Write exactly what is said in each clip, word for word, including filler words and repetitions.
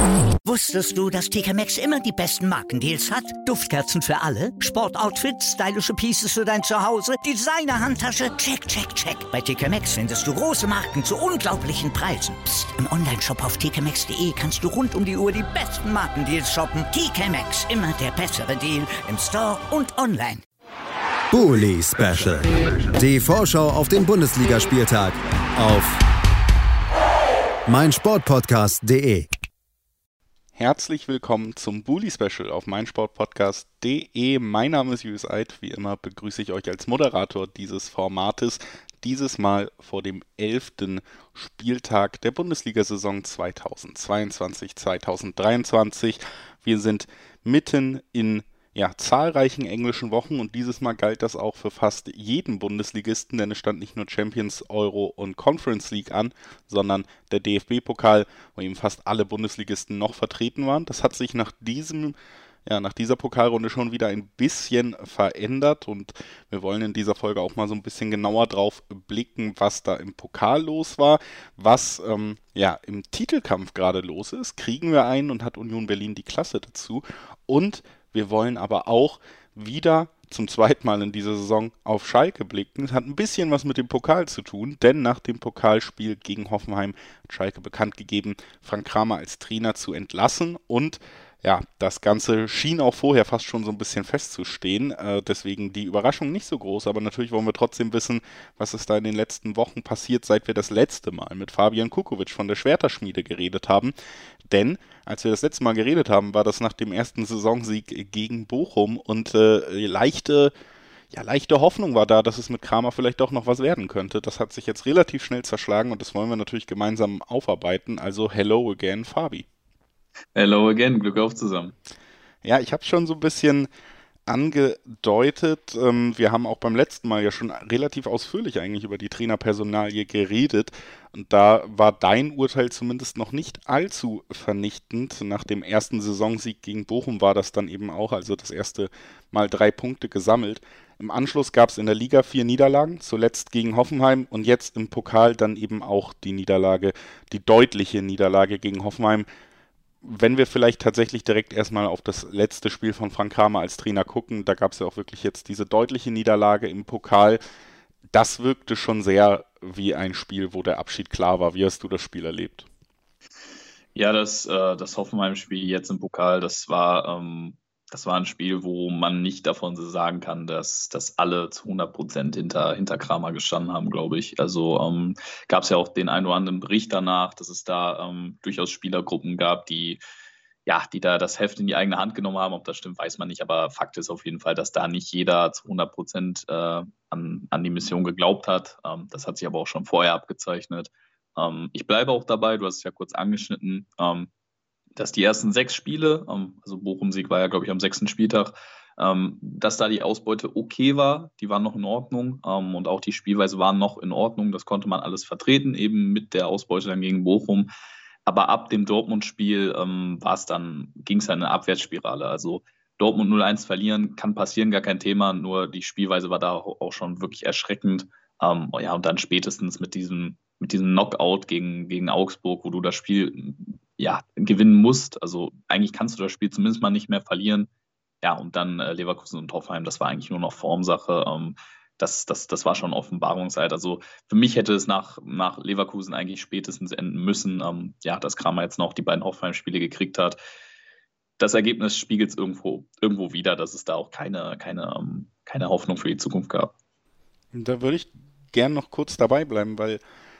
Wusstest du, dass T K Maxx immer die besten Markendeals hat? Duftkerzen für alle, Sportoutfits, stylische Pieces für dein Zuhause, Designer-Handtasche, check, check, check. Bei T K Maxx findest du große Marken zu unglaublichen Preisen. Psst. Im Onlineshop auf t k maxx punkt d e kannst du rund um die Uhr die besten Markendeals shoppen. T K Maxx, immer der bessere Deal im Store und online. Bully Special. Die Vorschau auf den Bundesligaspieltag auf meinsportpodcast punkt de. Herzlich willkommen zum Bully Special auf meinsportpodcast punkt de. Mein Name ist Julius Eid. Wie immer begrüße ich euch als Moderator dieses Formates. Dieses Mal vor dem elften Spieltag der Bundesliga-Saison zweitausendzweiundzwanzig zweitausenddreiundzwanzig. Wir sind mitten in ja, zahlreichen englischen Wochen und dieses Mal galt das auch für fast jeden Bundesligisten, denn es stand nicht nur Champions, Euro und Conference League an, sondern der D F B-Pokal, wo eben fast alle Bundesligisten noch vertreten waren. Das hat sich nach diesem, ja, nach dieser Pokalrunde schon wieder ein bisschen verändert und wir wollen in dieser Folge auch mal so ein bisschen genauer drauf blicken, was da im Pokal los war, was ähm, ja im Titelkampf gerade los ist. Kriegen wir einen und hat Union Berlin die Klasse dazu und wir wollen aber auch wieder zum zweiten Mal in dieser Saison auf Schalke blicken. Es hat ein bisschen was mit dem Pokal zu tun, denn nach dem Pokalspiel gegen Hoffenheim hat Schalke bekannt gegeben, Frank Kramer als Trainer zu entlassen und ja, das Ganze schien auch vorher fast schon so ein bisschen festzustehen, äh, deswegen die Überraschung nicht so groß, aber natürlich wollen wir trotzdem wissen, was ist da in den letzten Wochen passiert, seit wir das letzte Mal mit Fabian Kukovic von der Schwerter-Schmiede geredet haben, denn als wir das letzte Mal geredet haben, war das nach dem ersten Saisonsieg gegen Bochum und äh, leichte, ja, leichte Hoffnung war da, dass es mit Kramer vielleicht doch noch was werden könnte. Das hat sich jetzt relativ schnell zerschlagen und das wollen wir natürlich gemeinsam aufarbeiten, also hello again, Fabi. Hello again, Glück auf zusammen. Ja, ich habe schon so ein bisschen angedeutet, ähm, wir haben auch beim letzten Mal ja schon relativ ausführlich eigentlich über die Trainerpersonalie geredet und da war dein Urteil zumindest noch nicht allzu vernichtend. Nach dem ersten Saisonsieg gegen Bochum war das dann eben auch, also das erste Mal drei Punkte gesammelt. Im Anschluss gab es in der Liga vier Niederlagen, zuletzt gegen Hoffenheim und jetzt im Pokal dann eben auch die Niederlage, die deutliche Niederlage gegen Hoffenheim. Wenn wir vielleicht tatsächlich direkt erstmal auf das letzte Spiel von Frank Kramer als Trainer gucken, da gab es ja auch wirklich jetzt diese deutliche Niederlage im Pokal. Das wirkte schon sehr wie ein Spiel, wo der Abschied klar war. Wie hast du das Spiel erlebt? Ja, das, äh, das Hoffenheim-Spiel jetzt im Pokal, das war, ähm, das war ein Spiel, wo man nicht davon so sagen kann, dass, dass alle zu hundert Prozent hinter, hinter Kramer gestanden haben, glaube ich. Also ähm, gab es ja auch den einen oder anderen Bericht danach, dass es da ähm, durchaus Spielergruppen gab, die, ja, die da das Heft in die eigene Hand genommen haben. Ob das stimmt, weiß man nicht. Aber Fakt ist auf jeden Fall, dass da nicht jeder zu hundert Prozent äh, an, an die Mission geglaubt hat. Ähm, das hat sich aber auch schon vorher abgezeichnet. Ähm, ich bleibe auch dabei, du hast es ja kurz angeschnitten, ähm, dass die ersten sechs Spiele, also Bochum-Sieg war ja, glaube ich, am sechsten Spieltag, dass da die Ausbeute okay war, die waren noch in Ordnung und auch die Spielweise waren noch in Ordnung, das konnte man alles vertreten, eben mit der Ausbeute dann gegen Bochum. Aber ab dem Dortmund-Spiel war es dann, ging es dann in eine Abwärtsspirale. Also Dortmund null eins verlieren kann passieren, gar kein Thema, nur die Spielweise war da auch schon wirklich erschreckend. Ja, und dann spätestens mit diesem, mit diesem Knockout gegen, gegen Augsburg, wo du das Spiel ja, gewinnen musst. Also eigentlich kannst du das Spiel zumindest mal nicht mehr verlieren. Ja, und dann äh, Leverkusen und Hoffenheim, das war eigentlich nur noch Formsache. Ähm, das, das, das war schon Offenbarungszeit. Also für mich hätte es nach, nach Leverkusen eigentlich spätestens enden müssen. Ähm, ja, dass Kramer jetzt noch die beiden Hoffenheim-Spiele gekriegt hat. Das Ergebnis spiegelt es irgendwo, irgendwo wider, dass es da auch keine, keine, ähm, keine Hoffnung für die Zukunft gab. Da würde ich gern noch kurz dabei bleiben, weil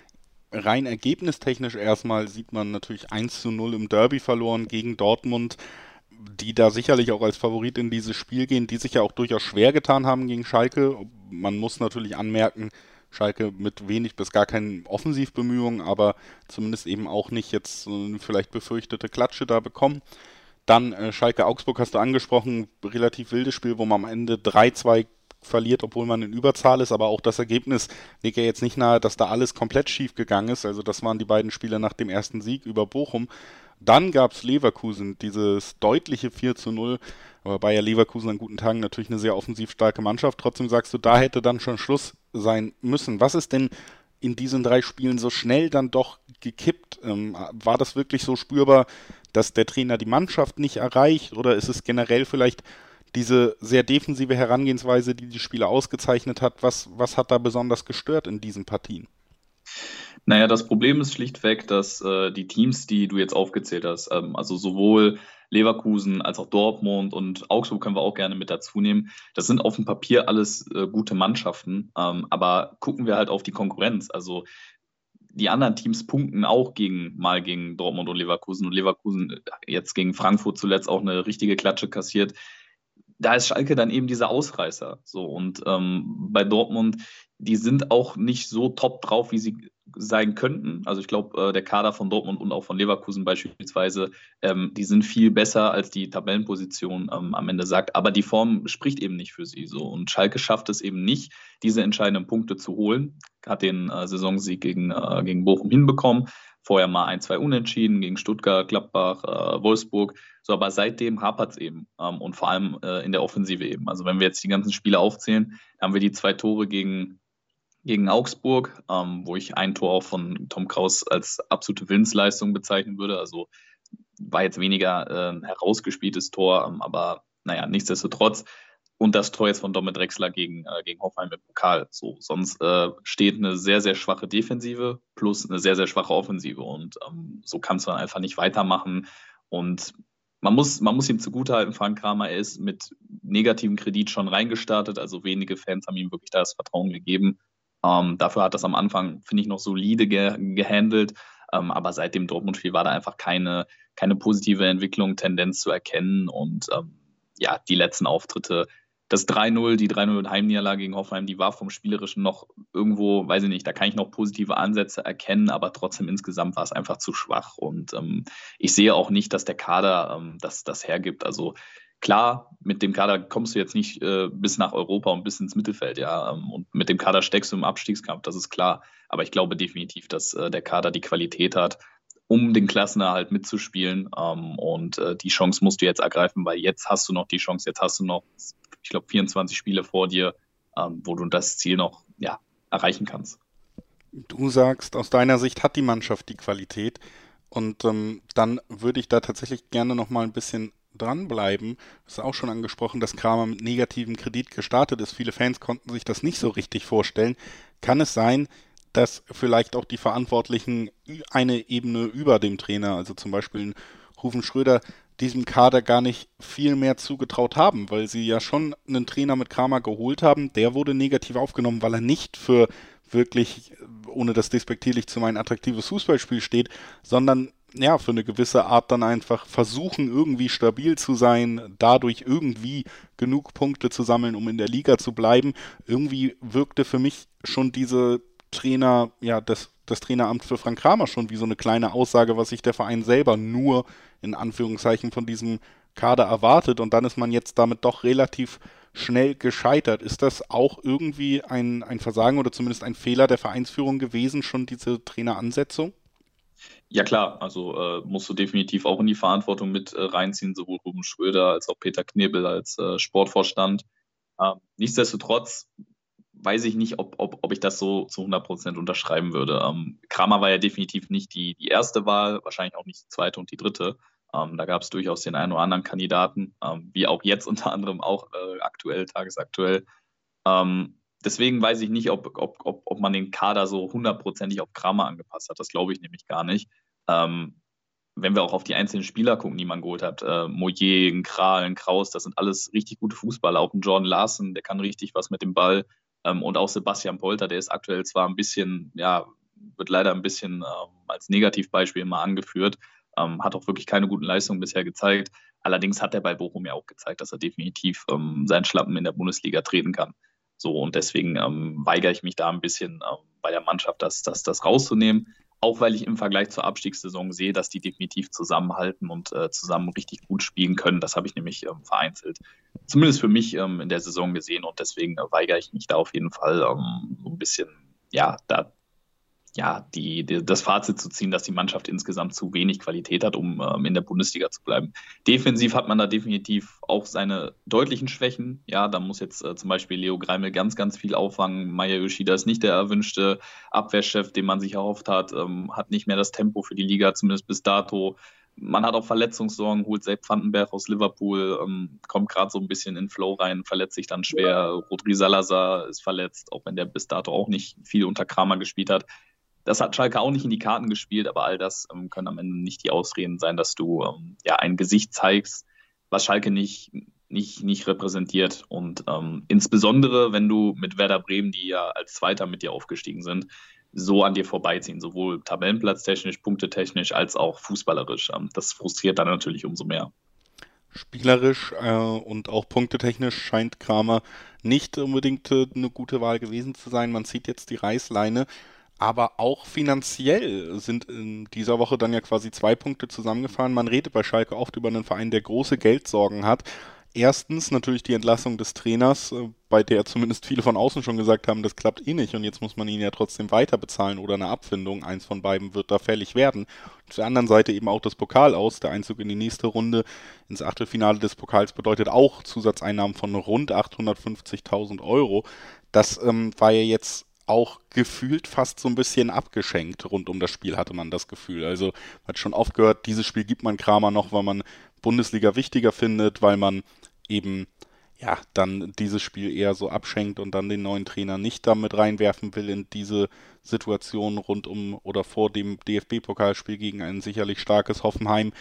rein ergebnistechnisch erstmal sieht man natürlich eins zu null im Derby verloren gegen Dortmund, die da sicherlich auch als Favorit in dieses Spiel gehen, die sich ja auch durchaus schwer getan haben gegen Schalke. Man muss natürlich anmerken, Schalke mit wenig bis gar keinen Offensivbemühungen, aber zumindest eben auch nicht jetzt so eine vielleicht befürchtete Klatsche da bekommen. Dann äh, Schalke-Augsburg hast du angesprochen, relativ wildes Spiel, wo man am Ende drei zwei verliert, obwohl man in Überzahl ist, aber auch das Ergebnis legt ja jetzt nicht nahe, dass da alles komplett schief gegangen ist. Also das waren die beiden Spiele nach dem ersten Sieg über Bochum. Dann gab es Leverkusen, dieses deutliche vier zu null, aber Bayer Leverkusen an guten Tagen natürlich eine sehr offensiv starke Mannschaft. Trotzdem sagst du, da hätte dann schon Schluss sein müssen. Was ist denn in diesen drei Spielen so schnell dann doch gekippt? Ähm, war das wirklich so spürbar, dass der Trainer die Mannschaft nicht erreicht, oder ist es generell vielleicht diese sehr defensive Herangehensweise, die die Spieler ausgezeichnet hat? Was, was hat da besonders gestört in diesen Partien? Naja, das Problem ist schlichtweg, dass äh, die Teams, die du jetzt aufgezählt hast, ähm, also sowohl Leverkusen als auch Dortmund und Augsburg können wir auch gerne mit dazu nehmen, das sind auf dem Papier alles äh, gute Mannschaften, ähm, aber gucken wir halt auf die Konkurrenz, also die anderen Teams punkten auch gegen, mal gegen Dortmund und Leverkusen und Leverkusen jetzt gegen Frankfurt zuletzt auch eine richtige Klatsche kassiert. Da ist Schalke dann eben dieser Ausreißer. So, und ähm, bei Dortmund, die sind auch nicht so top drauf, wie sie sein könnten. Also ich glaube, äh, der Kader von Dortmund und auch von Leverkusen beispielsweise, ähm, die sind viel besser, als die Tabellenposition ähm, am Ende sagt. Aber die Form spricht eben nicht für sie. So. Und Schalke schafft es eben nicht, diese entscheidenden Punkte zu holen. Hat den äh, Saisonsieg gegen, äh, gegen Bochum hinbekommen. Vorher mal ein, zwei Unentschieden gegen Stuttgart, Gladbach, äh, Wolfsburg. So, aber seitdem hapert es eben ähm, und vor allem äh, in der Offensive eben. Also wenn wir jetzt die ganzen Spiele aufzählen, haben wir die zwei Tore gegen, gegen Augsburg, ähm, wo ich ein Tor auch von Tom Kraus als absolute Willensleistung bezeichnen würde. Also war jetzt weniger äh, ein herausgespieltes Tor, ähm, aber naja, nichtsdestotrotz. Und das Tor jetzt von Dominik Drexler gegen, äh, gegen Hoffenheim im Pokal. So, sonst äh, steht eine sehr, sehr schwache Defensive plus eine sehr, sehr schwache Offensive. Und ähm, so kannst du dann einfach nicht weitermachen. Und man muss, man muss ihm zugutehalten, Frank Kramer, er ist mit negativem Kredit schon reingestartet. Also wenige Fans haben ihm wirklich da das Vertrauen gegeben. Ähm, dafür hat das am Anfang, finde ich, noch solide ge- gehandelt. Ähm, aber seit dem Dortmund-Spiel war da einfach keine, keine positive Entwicklung, Tendenz zu erkennen. Und ähm, ja, die letzten Auftritte, das drei null, die drei null Heimniederlage gegen Hoffenheim, die war vom Spielerischen noch irgendwo, weiß ich nicht, da kann ich noch positive Ansätze erkennen, aber trotzdem insgesamt war es einfach zu schwach. Und ähm, ich sehe auch nicht, dass der Kader ähm, das, das hergibt. Also klar, mit dem Kader kommst du jetzt nicht äh, bis nach Europa und bis ins Mittelfeld, ja. Ähm, und mit dem Kader steckst du im Abstiegskampf, das ist klar. Aber ich glaube definitiv, dass äh, der Kader die Qualität hat, um den Klassenerhalt mitzuspielen. Ähm, und äh, die Chance musst du jetzt ergreifen, weil jetzt hast du noch die Chance, jetzt hast du noch, ich glaube, vierundzwanzig Spiele vor dir, ähm, wo du das Ziel noch ja, erreichen kannst. Du sagst, aus deiner Sicht hat die Mannschaft die Qualität. Und ähm, dann würde ich da tatsächlich gerne noch mal ein bisschen dranbleiben. Das ist auch schon angesprochen, dass Kramer mit negativem Kredit gestartet ist. Viele Fans konnten sich das nicht so richtig vorstellen. Kann es sein, dass vielleicht auch die Verantwortlichen eine Ebene über dem Trainer, also zum Beispiel Rufen Schröder, diesem Kader gar nicht viel mehr zugetraut haben, weil sie ja schon einen Trainer mit Kramer geholt haben. Der wurde negativ aufgenommen, weil er nicht für wirklich, ohne das despektierlich zu meinen, attraktives Fußballspiel steht, sondern ja, für eine gewisse Art dann einfach versuchen, irgendwie stabil zu sein, dadurch irgendwie genug Punkte zu sammeln, um in der Liga zu bleiben. Irgendwie wirkte für mich schon diese Trainer, ja, das, das Traineramt für Frank Kramer schon wie so eine kleine Aussage, was sich der Verein selber nur in Anführungszeichen von diesem Kader erwartet, und dann ist man jetzt damit doch relativ schnell gescheitert. Ist das auch irgendwie ein, ein Versagen oder zumindest ein Fehler der Vereinsführung gewesen, schon diese Traineransetzung? Ja klar, also äh, musst du definitiv auch in die Verantwortung mit äh, reinziehen, sowohl Ruben Schröder als auch Peter Knebel als äh, Sportvorstand. Äh, nichtsdestotrotz weiß ich nicht, ob, ob, ob ich das so zu hundert Prozent unterschreiben würde. Ähm, Kramer war ja definitiv nicht die, die erste Wahl, wahrscheinlich auch nicht die zweite und die dritte. Ähm, da gab es durchaus den einen oder anderen Kandidaten, ähm, wie auch jetzt unter anderem auch äh, aktuell, tagesaktuell. Ähm, deswegen weiß ich nicht, ob, ob, ob, ob man den Kader so hundertprozentig auf Kramer angepasst hat. Das glaube ich nämlich gar nicht. Ähm, wenn wir auch auf die einzelnen Spieler gucken, die man geholt hat, äh, Moyet, Kral, Kraus, das sind alles richtig gute Fußballer. Auch ein Jordan Larsen, der kann richtig was mit dem Ball. Ähm, und auch Sebastian Polter, der ist aktuell zwar ein bisschen, ja, wird leider ein bisschen ähm, als Negativbeispiel mal angeführt, ähm, hat auch wirklich keine guten Leistungen bisher gezeigt. Allerdings hat er bei Bochum ja auch gezeigt, dass er definitiv ähm, seinen Schlappen in der Bundesliga treten kann. So, und deswegen ähm, weigere ich mich da ein bisschen ähm, bei der Mannschaft, das, das, das rauszunehmen. Auch weil ich im Vergleich zur Abstiegssaison sehe, dass die definitiv zusammenhalten und äh, zusammen richtig gut spielen können. Das habe ich nämlich ähm, vereinzelt, zumindest für mich ähm, in der Saison gesehen. Und deswegen äh, weigere ich mich da auf jeden Fall ähm, so ein bisschen, ja, da ja, die, die, das Fazit zu ziehen, dass die Mannschaft insgesamt zu wenig Qualität hat, um ähm, in der Bundesliga zu bleiben. Defensiv hat man da definitiv auch seine deutlichen Schwächen. Ja, da muss jetzt äh, zum Beispiel Leo Greimel ganz, ganz viel auffangen. Maya Yoshida ist nicht der erwünschte Abwehrchef, den man sich erhofft hat, ähm, hat nicht mehr das Tempo für die Liga, zumindest bis dato. Man hat auch Verletzungssorgen, holt Sepp Vandenberg aus Liverpool, ähm, kommt gerade so ein bisschen in Flow rein, verletzt sich dann schwer. Rodri Salazar ist verletzt, auch wenn der bis dato auch nicht viel unter Kramer gespielt hat. Das hat Schalke auch nicht in die Karten gespielt, aber all das ähm, können am Ende nicht die Ausreden sein, dass du ähm, ja ein Gesicht zeigst, was Schalke nicht, nicht, nicht repräsentiert. Und ähm, insbesondere, wenn du mit Werder Bremen, die ja als Zweiter mit dir aufgestiegen sind, so an dir vorbeiziehen, sowohl tabellenplatztechnisch, punktetechnisch als auch fußballerisch. Ähm, das frustriert dann natürlich umso mehr. Spielerisch äh, und auch punktetechnisch scheint Kramer nicht unbedingt äh, eine gute Wahl gewesen zu sein. Man zieht jetzt die Reißleine. Aber auch finanziell sind in dieser Woche dann ja quasi zwei Punkte zusammengefahren. Man redet bei Schalke oft über einen Verein, der große Geldsorgen hat. Erstens natürlich die Entlassung des Trainers, bei der zumindest viele von außen schon gesagt haben, das klappt eh nicht und jetzt muss man ihn ja trotzdem weiter bezahlen oder eine Abfindung. Eins von beiden wird da fällig werden. Auf der anderen Seite eben auch das Pokal aus. Der Einzug in die nächste Runde ins Achtelfinale des Pokals bedeutet auch Zusatzeinnahmen von rund achthundertfünfzigtausend Euro. Das ähm, war ja jetzt auch gefühlt fast so ein bisschen abgeschenkt rund um das Spiel, hatte man das Gefühl. Also man hat schon oft gehört, dieses Spiel gibt man Kramer noch, weil man Bundesliga wichtiger findet, weil man eben ja dann dieses Spiel eher so abschenkt und dann den neuen Trainer nicht damit reinwerfen will in diese Situation rund um oder vor dem D F B-Pokalspiel gegen ein sicherlich starkes Hoffenheim.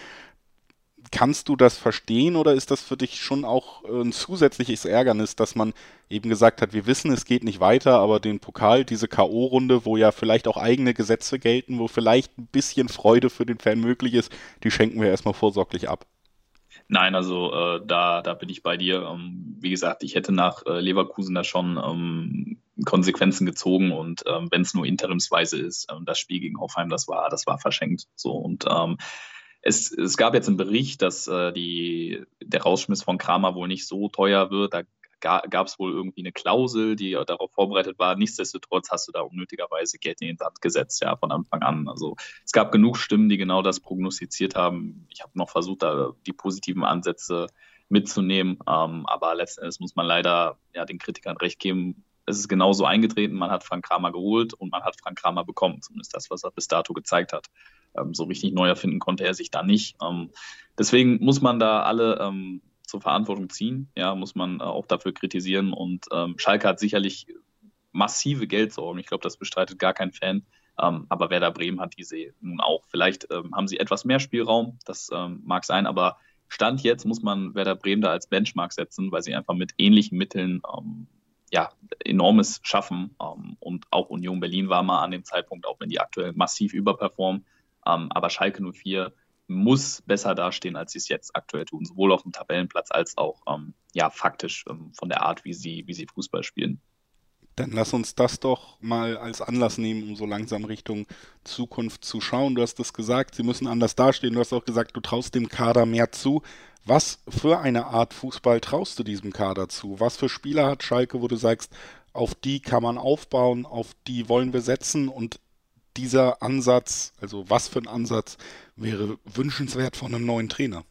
Kannst du das verstehen oder ist das für dich schon auch ein zusätzliches Ärgernis, dass man eben gesagt hat, wir wissen, es geht nicht weiter, aber den Pokal, diese K O-Runde, wo ja vielleicht auch eigene Gesetze gelten, wo vielleicht ein bisschen Freude für den Fan möglich ist, die schenken wir erstmal vorsorglich ab? Nein, also äh, da, da bin ich bei dir. Ähm, wie gesagt, ich hätte nach äh, Leverkusen da schon ähm, Konsequenzen gezogen und ähm, wenn es nur interimsweise ist, ähm, das Spiel gegen Hoffenheim, das war, das war verschenkt. So und ähm, Es, es gab jetzt einen Bericht, dass äh, die, der Rausschmiss von Kramer wohl nicht so teuer wird. Da ga, gab es wohl irgendwie eine Klausel, die darauf vorbereitet war. Nichtsdestotrotz hast du da unnötigerweise Geld in den Sand gesetzt, ja, von Anfang an. Also es gab genug Stimmen, die genau das prognostiziert haben. Ich habe noch versucht, da die positiven Ansätze mitzunehmen. Ähm, aber letzten Endes muss man leider ja, den Kritikern recht geben. Es ist genauso eingetreten, man hat Frank Kramer geholt und man hat Frank Kramer bekommen, zumindest das, was er bis dato gezeigt hat. Ähm, so richtig neu erfinden konnte er sich da nicht. Ähm, deswegen muss man da alle ähm, zur Verantwortung ziehen, ja, muss man äh, auch dafür kritisieren und ähm, Schalke hat sicherlich massive Geldsorgen, ich glaube, das bestreitet gar kein Fan, ähm, aber Werder Bremen hat diese nun auch. Vielleicht ähm, haben sie etwas mehr Spielraum, das ähm, mag sein, aber Stand jetzt muss man Werder Bremen da als Benchmark setzen, weil sie einfach mit ähnlichen Mitteln ähm, ja, enormes schaffen. Ähm, und auch Union Berlin war mal an dem Zeitpunkt, auch wenn die aktuell massiv überperformen. Ähm, aber Schalke null vier muss besser dastehen, als sie es jetzt aktuell tun, sowohl auf dem Tabellenplatz als auch ähm, ja, faktisch ähm, von der Art, wie sie, wie sie Fußball spielen. Dann lass uns das doch mal als Anlass nehmen, um so langsam Richtung Zukunft zu schauen. Du hast es gesagt, sie müssen anders dastehen. Du hast auch gesagt, du traust dem Kader mehr zu. Was für eine Art Fußball traust du diesem Kader zu? Was für Spieler hat Schalke, wo du sagst, auf die kann man aufbauen, auf die wollen wir setzen und dieser Ansatz, also was für ein Ansatz wäre wünschenswert von einem neuen Trainer?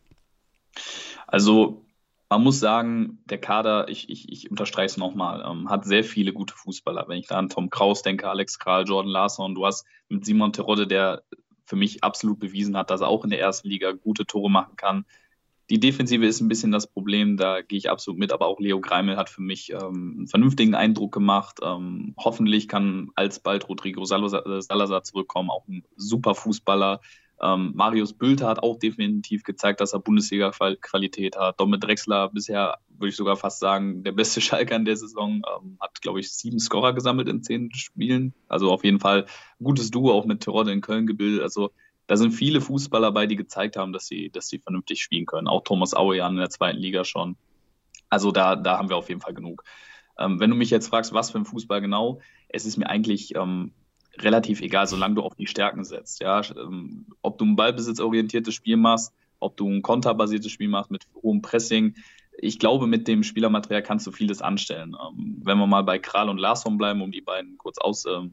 Also man muss sagen, der Kader, ich, ich, ich unterstreiche es nochmal, ähm, hat sehr viele gute Fußballer. Wenn ich da an Tom Kraus denke, Alex Kral, Jordan Larsson, du hast mit Simon Terodde, der für mich absolut bewiesen hat, dass er auch in der ersten Liga gute Tore machen kann. Die Defensive ist ein bisschen das Problem, da gehe ich absolut mit, aber auch Leo Greimel hat für mich ähm, einen vernünftigen Eindruck gemacht. Ähm, hoffentlich kann alsbald Rodrigo Salazar zurückkommen, auch ein super Fußballer. Ähm, Marius Bülter hat auch definitiv gezeigt, dass er Bundesliga-Qualität hat. Domme Drexler bisher, würde ich sogar fast sagen, der beste Schalker in der Saison, ähm, hat, glaube ich, sieben Scorer gesammelt in zehn Spielen. Also auf jeden Fall ein gutes Duo, auch mit Terodde in Köln gebildet. Also da sind viele Fußballer bei, die gezeigt haben, dass sie, dass sie vernünftig spielen können. Auch Thomas Auejan in der zweiten Liga schon. Also da, da haben wir auf jeden Fall genug. Ähm, wenn du mich jetzt fragst, was für ein Fußball genau, es ist mir eigentlich ähm, relativ egal, solange du auf die Stärken setzt. Ja? Ähm, ob du ein ballbesitzorientiertes Spiel machst, ob du ein konterbasiertes Spiel machst mit hohem Pressing. Ich glaube, mit dem Spielermaterial kannst du vieles anstellen. Ähm, wenn wir mal bei Kral und Larsson bleiben, um die beiden kurz aus, ähm,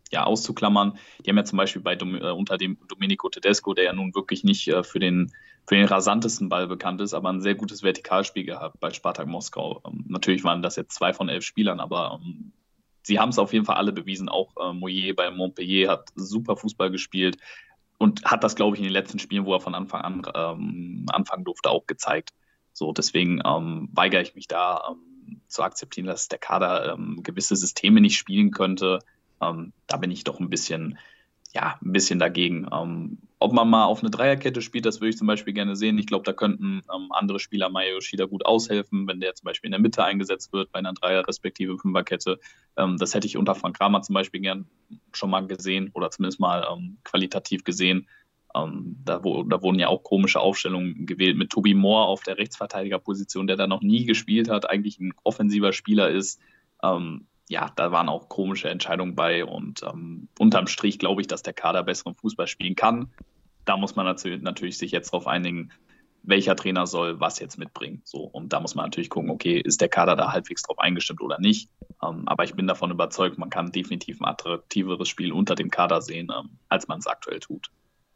ja, auszuklammern. Die haben ja zum Beispiel bei äh, unter dem Domenico Tedesco, der ja nun wirklich nicht äh, für den für den rasantesten Ball bekannt ist, aber ein sehr gutes Vertikalspiel gehabt bei Spartak Moskau. Ähm, natürlich waren das jetzt zwei von elf Spielern, aber ähm, sie haben es auf jeden Fall alle bewiesen. Auch äh, Moyet bei Montpellier hat super Fußball gespielt und hat das, glaube ich, in den letzten Spielen, wo er von Anfang an ähm, anfangen durfte, auch gezeigt. So, deswegen ähm, weigere ich mich da ähm, zu akzeptieren, dass der Kader ähm, gewisse Systeme nicht spielen könnte. Ähm, da bin ich doch ein bisschen, ja, ein bisschen dagegen. Ähm, ob man mal auf eine Dreierkette spielt, das würde ich zum Beispiel gerne sehen. Ich glaube, da könnten ähm, andere Spieler Maya Yoshida gut aushelfen, wenn der zum Beispiel in der Mitte eingesetzt wird bei einer Dreier- respektive Fünferkette. Ähm, das hätte ich unter Frank Kramer zum Beispiel gern schon mal gesehen oder zumindest mal ähm, qualitativ gesehen. Ähm, da, wo, da wurden ja auch komische Aufstellungen gewählt mit Toby Moore auf der Rechtsverteidigerposition, der da noch nie gespielt hat, eigentlich ein offensiver Spieler ist. Ähm, ja, da waren auch komische Entscheidungen bei und ähm, unterm Strich glaube ich, dass der Kader besseren Fußball spielen kann. Da muss man natürlich, natürlich sich jetzt darauf einigen, welcher Trainer soll was jetzt mitbringen. So, und da muss man natürlich gucken, okay, ist der Kader da halbwegs drauf eingestimmt oder nicht. Ähm, aber ich bin davon überzeugt, man kann definitiv ein attraktiveres Spiel unter dem Kader sehen, ähm, als man es aktuell tut.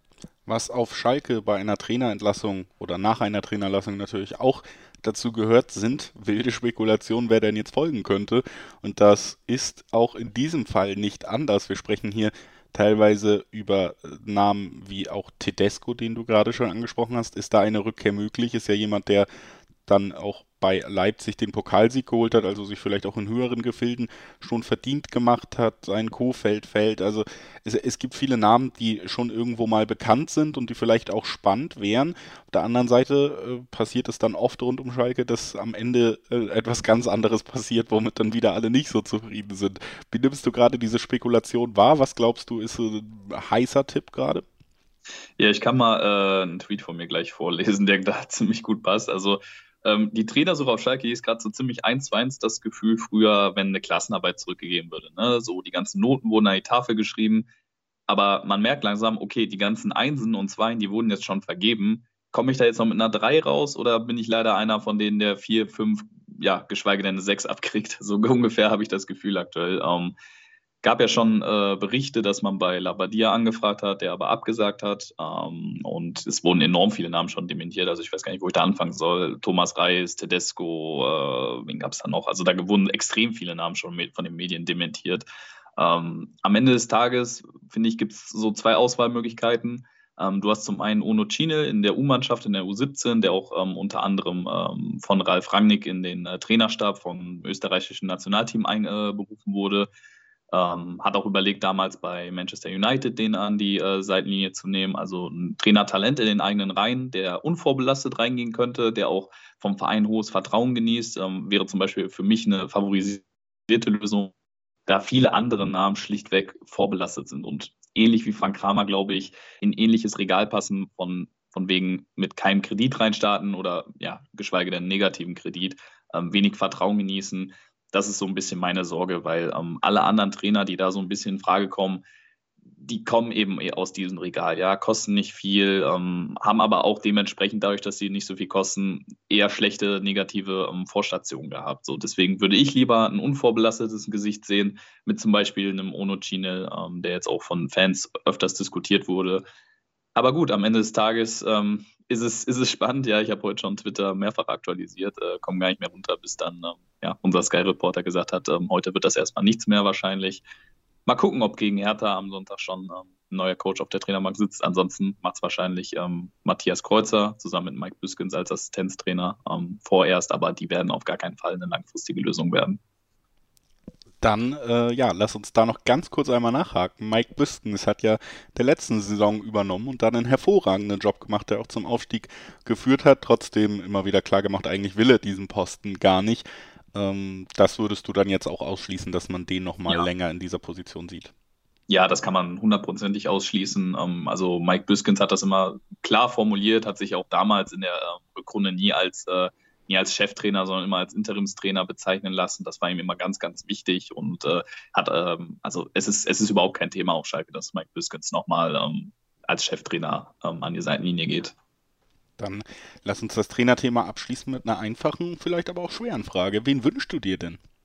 Was auf Schalke bei einer Trainerentlassung oder nach einer Trainerentlassung natürlich auch dazu gehört, sind wilde Spekulationen, wer denn jetzt folgen könnte. Und das ist auch in diesem Fall nicht anders. Wir sprechen hier teilweise über Namen wie auch Tedesco, den du gerade schon angesprochen hast. Ist da eine Rückkehr möglich? Ist ja jemand, der dann auch bei Leipzig den Pokalsieg geholt hat, also sich vielleicht auch in höheren Gefilden schon verdient gemacht hat, sein Kofeld fällt. Also es, es gibt viele Namen, die schon irgendwo mal bekannt sind und die vielleicht auch spannend wären. Auf der anderen Seite äh, passiert es dann oft rund um Schalke, dass am Ende äh, etwas ganz anderes passiert, womit dann wieder alle nicht so zufrieden sind. Wie nimmst du gerade diese Spekulation wahr? Was glaubst du, ist so ein heißer Tipp gerade? Ja, ich kann mal äh, einen Tweet von mir gleich vorlesen, der da ziemlich gut passt. Also ähm, die Trainersuche auf Schalke ist gerade so ziemlich eins zu eins das Gefühl früher, wenn eine Klassenarbeit zurückgegeben würde. Ne? So die ganzen Noten wurden an die Tafel geschrieben, aber man merkt langsam, okay, die ganzen Einsen und Zweien, die wurden jetzt schon vergeben. Komme ich da jetzt noch mit einer drei raus oder bin ich leider einer von denen, der vier, fünf, ja, geschweige denn eine sechs abkriegt? So ungefähr habe ich das Gefühl aktuell. Ähm, Gab ja schon äh, Berichte, dass man bei Labadia angefragt hat, der aber abgesagt hat. Ähm, und es wurden enorm viele Namen schon dementiert. Also ich weiß gar nicht, wo ich da anfangen soll. Thomas Reis, Tedesco, äh, wen gab es da noch? Also da wurden extrem viele Namen schon mit, von den Medien dementiert. Ähm, am Ende des Tages, finde ich, gibt es so zwei Auswahlmöglichkeiten. Ähm, du hast zum einen Ono Cinel in der U-Mannschaft, in der U siebzehn, der auch ähm, unter anderem ähm, von Ralf Rangnick in den äh, Trainerstab vom österreichischen Nationalteam einberufen äh, wurde. Ähm, hat auch überlegt, damals bei Manchester United den an die äh, Seitenlinie zu nehmen. Also ein Trainertalent in den eigenen Reihen, der unvorbelastet reingehen könnte, der auch vom Verein hohes Vertrauen genießt, ähm, wäre zum Beispiel für mich eine favorisierte Lösung, da viele andere Namen schlichtweg vorbelastet sind und ähnlich wie Frank Kramer, glaube ich, in ähnliches Regal passen, von, von wegen mit keinem Kredit reinstarten oder ja, geschweige denn negativen Kredit, ähm, wenig Vertrauen genießen. Das ist so ein bisschen meine Sorge, weil ähm, alle anderen Trainer, die da so ein bisschen in Frage kommen, die kommen eben aus diesem Regal, ja, kosten nicht viel, ähm, haben aber auch dementsprechend, dadurch, dass sie nicht so viel kosten, eher schlechte, negative ähm, Vorstationen gehabt. So, deswegen würde ich lieber ein unvorbelastetes Gesicht sehen, mit zum Beispiel einem Ono Cinel, ähm, der jetzt auch von Fans öfters diskutiert wurde. Aber gut, am Ende des Tages ähm, ist es, ist es spannend. Ja, ich habe heute schon Twitter mehrfach aktualisiert, äh, komme gar nicht mehr runter, bis dann ähm, ja, unser Sky-Reporter gesagt hat, ähm, heute wird das erstmal nichts mehr wahrscheinlich. Mal gucken, ob gegen Hertha am Sonntag schon ähm, ein neuer Coach auf der Trainerbank sitzt. Ansonsten macht es wahrscheinlich ähm, Matthias Kreuzer zusammen mit Mike Büskens als Assistenztrainer ähm, vorerst, aber die werden auf gar keinen Fall eine langfristige Lösung werden. Dann, äh, ja, lass uns da noch ganz kurz einmal nachhaken. Mike Büskens hat ja der letzten Saison übernommen und dann einen hervorragenden Job gemacht, der auch zum Aufstieg geführt hat. Trotzdem immer wieder klar gemacht, eigentlich will er diesen Posten gar nicht. Ähm, das würdest du dann jetzt auch ausschließen, dass man den nochmal ja. länger in dieser Position sieht? Ja, das kann man hundertprozentig ausschließen. Ähm, also Mike Büskens hat das immer klar formuliert, hat sich auch damals in der äh, Rückrunde nie als äh, nie als Cheftrainer, sondern immer als Interimstrainer bezeichnen lassen. Das war ihm immer ganz, ganz wichtig und äh, hat, ähm, also es ist, es ist überhaupt kein Thema auf Schalke, dass Mike Büskens nochmal ähm, als Cheftrainer ähm, an die Seitenlinie geht. Dann lass uns das Trainerthema abschließen mit einer einfachen, vielleicht aber auch schweren Frage. Wen wünschst du dir denn?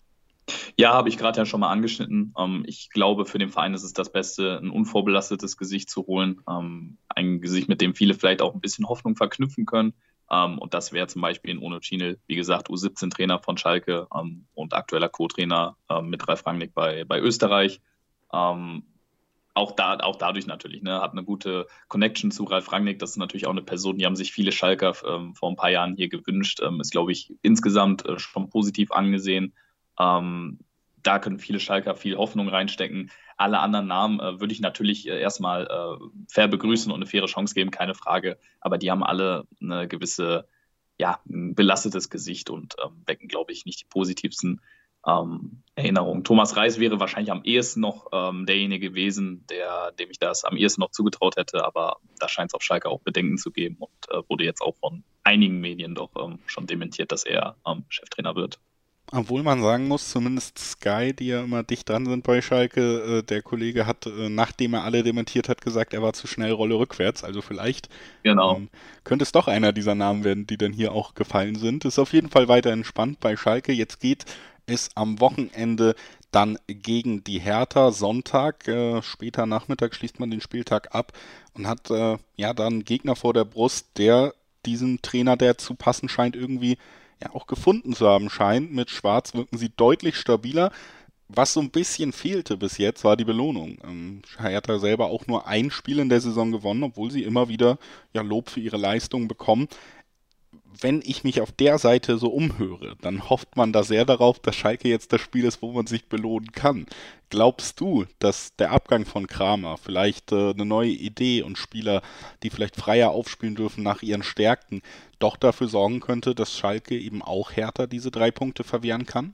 Ja, habe ich gerade ja schon mal angeschnitten. Ähm, ich glaube, für den Verein ist es das Beste, ein unvorbelastetes Gesicht zu holen. Ähm, ein Gesicht, mit dem viele vielleicht auch ein bisschen Hoffnung verknüpfen können. Ähm, und das wäre zum Beispiel in Onur Cinic, wie gesagt, U siebzehn Trainer von Schalke ähm, und aktueller Co-Trainer ähm, mit Ralf Rangnick bei, bei Österreich. Ähm, auch, da, auch dadurch natürlich, ne, hat eine gute Connection zu Ralf Rangnick. Das ist natürlich auch eine Person, die haben sich viele Schalker ähm, vor ein paar Jahren hier gewünscht. Ähm, ist, glaube ich, insgesamt äh, schon positiv angesehen. Ähm, da können viele Schalker viel Hoffnung reinstecken. Alle anderen Namen äh, würde ich natürlich äh, erstmal äh, fair begrüßen und eine faire Chance geben, keine Frage. Aber die haben alle eine gewisse, ja, ein belastetes Gesicht und ähm, wecken, glaube ich, nicht die positivsten ähm, Erinnerungen. Thomas Reis wäre wahrscheinlich am ehesten noch ähm, derjenige gewesen, der, dem ich das am ehesten noch zugetraut hätte. Aber da scheint es auf Schalke auch Bedenken zu geben und äh, wurde jetzt auch von einigen Medien doch ähm, schon dementiert, dass er ähm, Cheftrainer wird. Obwohl man sagen muss, zumindest Sky, die ja immer dicht dran sind bei Schalke, äh, der Kollege hat, äh, nachdem er alle dementiert hat, gesagt, er war zu schnell Rolle rückwärts. Also vielleicht Genau. ähm, könnte es doch einer dieser Namen werden, die dann hier auch gefallen sind. Ist auf jeden Fall weiter entspannt bei Schalke. Jetzt geht es am Wochenende dann gegen die Hertha. Sonntag, äh, später Nachmittag schließt man den Spieltag ab und hat äh, ja dann einen Gegner vor der Brust, der diesen Trainer, der zu passen scheint, irgendwie ja auch gefunden zu haben scheint. Mit Schwarz wirken sie deutlich stabiler. Was so ein bisschen fehlte bis jetzt, war die Belohnung. Ähm, Hertha selber auch nur ein Spiel in der Saison gewonnen, obwohl sie immer wieder ja, Lob für ihre Leistung bekommen. Wenn ich mich auf der Seite so umhöre, dann hofft man da sehr darauf, dass Schalke jetzt das Spiel ist, wo man sich belohnen kann. Glaubst du, dass der Abgang von Kramer, vielleicht äh, eine neue Idee und Spieler, die vielleicht freier aufspielen dürfen nach ihren Stärken, doch dafür sorgen könnte, dass Schalke eben auch Hertha diese drei Punkte verwehren kann?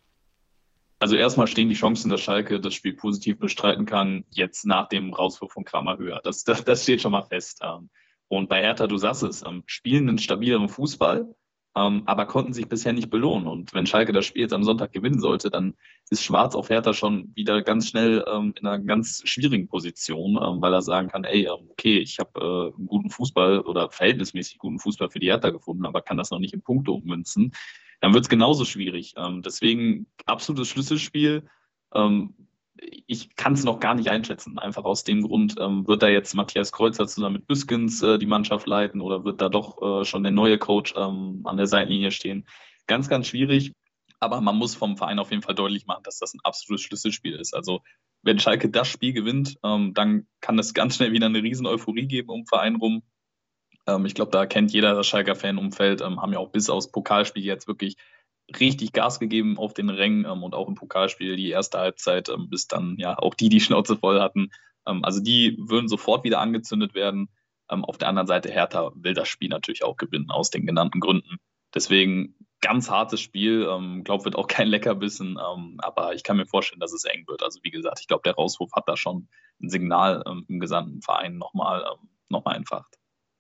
Also erstmal stehen die Chancen, dass Schalke das Spiel positiv bestreiten kann, jetzt nach dem Rauswurf von Kramer höher. Das, das, das steht schon mal fest. Und bei Hertha, du sagst es, spielen einen stabileren Fußball, aber konnten sich bisher nicht belohnen. Und wenn Schalke das Spiel jetzt am Sonntag gewinnen sollte, dann ist Schwarz auf Hertha schon wieder ganz schnell in einer ganz schwierigen Position, weil er sagen kann, ey, okay, ich habe einen guten Fußball oder verhältnismäßig guten Fußball für die Hertha gefunden, aber kann das noch nicht in Punkte ummünzen. Dann wird es genauso schwierig. Ähm, deswegen absolutes Schlüsselspiel. Ähm, ich kann es noch gar nicht einschätzen. Einfach aus dem Grund, ähm, wird da jetzt Matthias Kreuzer zusammen mit Büskens äh, die Mannschaft leiten oder wird da doch äh, schon der neue Coach ähm, an der Seitenlinie stehen? Ganz, ganz schwierig. Aber man muss vom Verein auf jeden Fall deutlich machen, dass das ein absolutes Schlüsselspiel ist. Also wenn Schalke das Spiel gewinnt, ähm, dann kann es ganz schnell wieder eine riesen Euphorie geben um den Verein rum. Ich glaube, da kennt jeder das Schalker Fanumfeld, ähm, haben ja auch bis aufs Pokalspiel jetzt wirklich richtig Gas gegeben auf den Rängen ähm, und auch im Pokalspiel die erste Halbzeit, ähm, bis dann ja auch die die Schnauze voll hatten. Ähm, also die würden sofort wieder angezündet werden. Ähm, auf der anderen Seite Hertha will das Spiel natürlich auch gewinnen, aus den genannten Gründen. Deswegen ganz hartes Spiel, ähm, glaube, wird auch kein Leckerbissen, ähm, aber ich kann mir vorstellen, dass es eng wird. Also wie gesagt, ich glaube, der Rauswurf hat da schon ein Signal ähm, im gesamten Verein nochmal ähm, noch mal entfacht.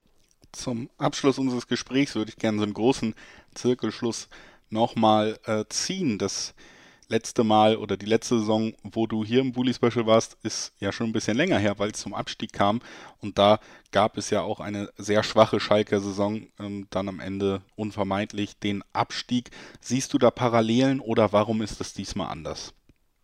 Zum Abschluss unseres Gesprächs würde ich gerne so einen großen Zirkelschluss nochmal äh, ziehen. Das letzte Mal oder die letzte Saison, wo du hier im Bully Special warst, ist ja schon ein bisschen länger her, weil es zum Abstieg kam. Und da gab es ja auch eine sehr schwache Schalker Saison, ähm, dann am Ende unvermeidlich den Abstieg. Siehst du da Parallelen oder warum ist das diesmal anders?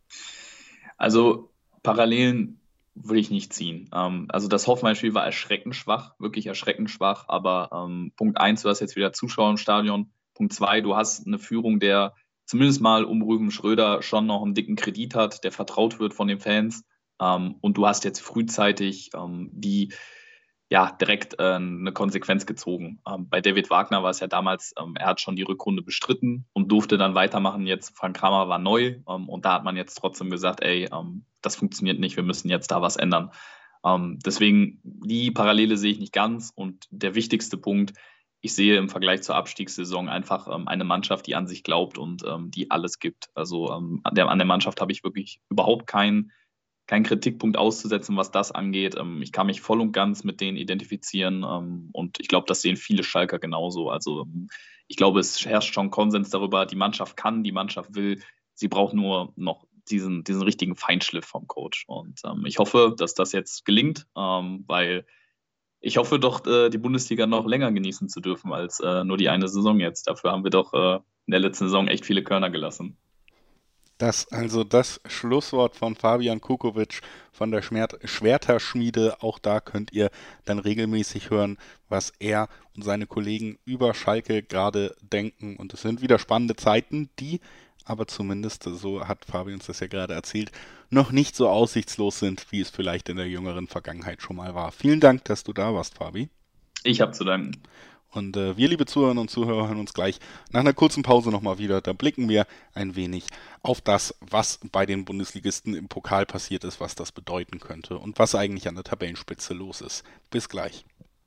Also Parallelen würde ich nicht ziehen. Ähm, also das Hoffenheim-Spiel war erschreckend schwach, wirklich erschreckend schwach, aber ähm, Punkt eins, du hast jetzt wieder Zuschauer im Stadion. Punkt zwei, du hast eine Führung, der zumindest mal um Rüben Schröder schon noch einen dicken Kredit hat, der vertraut wird von den Fans. Ähm, und du hast jetzt frühzeitig ähm, die ja direkt äh, eine Konsequenz gezogen. Ähm, bei David Wagner war es ja damals, ähm, er hat schon die Rückrunde bestritten und durfte dann weitermachen. Jetzt Frank Kramer war neu ähm, und da hat man jetzt trotzdem gesagt, ey, ähm, das funktioniert nicht, wir müssen jetzt da was ändern. Ähm, deswegen, die Parallele sehe ich nicht ganz und der wichtigste Punkt, ich sehe im Vergleich zur Abstiegssaison einfach ähm, eine Mannschaft, die an sich glaubt und ähm, die alles gibt. Also ähm, an, der, an der Mannschaft habe ich wirklich überhaupt keinen keinen Kritikpunkt auszusetzen, was das angeht. Ähm, ich kann mich voll und ganz mit denen identifizieren ähm, und ich glaube, das sehen viele Schalker genauso. Also ähm, ich glaube, es herrscht schon Konsens darüber, die Mannschaft kann, die Mannschaft will, sie braucht nur noch diesen, diesen richtigen Feinschliff vom Coach. Und ähm, ich hoffe, dass das jetzt gelingt, ähm, weil ich hoffe doch, äh, die Bundesliga noch länger genießen zu dürfen als äh, nur die eine Saison jetzt. Dafür haben wir doch äh, in der letzten Saison echt viele Körner gelassen. Das also das Schlusswort von Fabian Kukovic von der Schwerter-Schmiede. Auch da könnt ihr dann regelmäßig hören, was er und seine Kollegen über Schalke gerade denken. Und es sind wieder spannende Zeiten, die aber zumindest, so hat Fabi uns das ja gerade erzählt, noch nicht so aussichtslos sind, wie es vielleicht in der jüngeren Vergangenheit schon mal war. Vielen Dank, dass du da warst, Fabi. Ich habe zu danken. Und äh, wir, liebe Zuhörerinnen und Zuhörer, hören uns gleich nach einer kurzen Pause nochmal wieder. Da blicken wir ein wenig auf das, was bei den Bundesligisten im Pokal passiert ist, was das bedeuten könnte und was eigentlich an der Tabellenspitze los ist. Bis gleich.